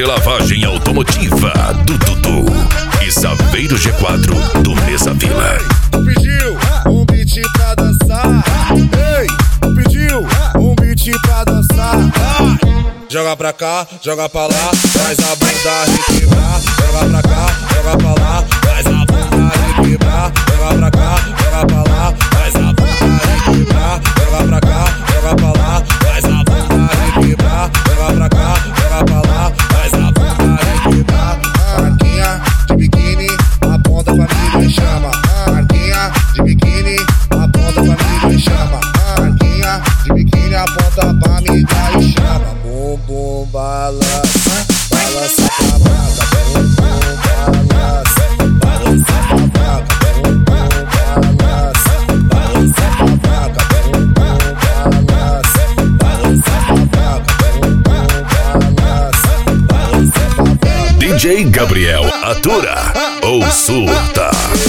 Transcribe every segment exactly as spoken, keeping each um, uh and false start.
de lavagem automotiva do Dudu e Saveiro G quatro do Mesa Vila. Pediu um beat pra dançar. Ei, pediu um beat pra dançar. Joga pra cá, joga pra lá, faz a bunda requebrar. Joga pra cá, joga pra lá, faz a bunda requebrar. Joga pra cá, joga pra lá, faz a bunda requebrar. Joga pra cá, joga pra lá, faz a bunda requebrar. Joga pra cá, joga pra lá, faz a bunda requebrar. Marquinha de biquíni, aponta pra mim e chama. Marquinha de biquíni, aponta pra mim e chama. Marquinha de biquíni, aponta pra mim e chama. Bum bum balança, balança pra vaca. Bum bum balança, balança pra vaca. Bum bum balança, balança pra vaca. Bum bum balança, balança pra vaca. Bum bum balança, balança pra vaca. D J Gabriel atura ou surta.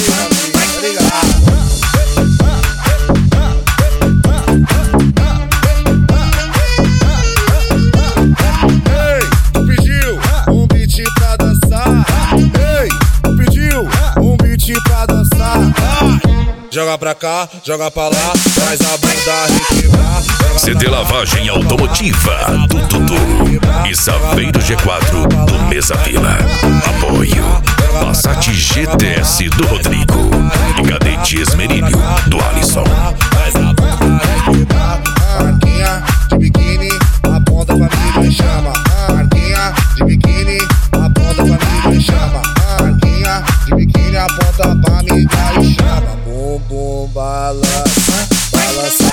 Pra dançar, joga pra cá, joga pra lá, faz a bunda requebrar. C D Lavagem Automotiva do Dudu e Saveiro G quatro do Mesa Vila. Apoio Passat G T S do Rodrigo e Cadete Esmerilho do Alisson. Faz a bunda requebrar. Marquinha de biquíni, aponta pra mim e chama. Marquinha de biquíni, aponta pra mim e chama. Marquinha de biquíni, aponta pra mim e chama. Bum bum balança, balança